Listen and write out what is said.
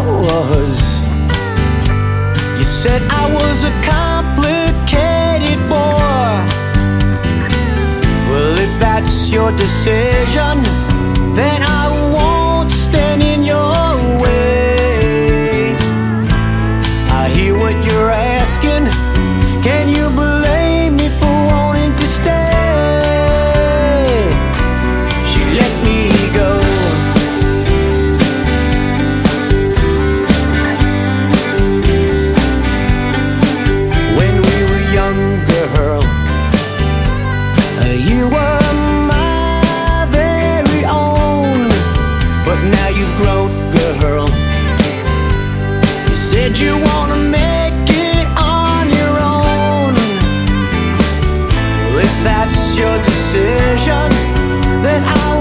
was. You said I was a complicated bore. Well, if that's your decision, then I won't stand in your way. I hear what you're asking. Can you blame me for wanting to stay? She let me go. When we were young, girl, you were my very own. But now you've grown, girl. You said you wanna make it on your own. Well, if that's your decision, then I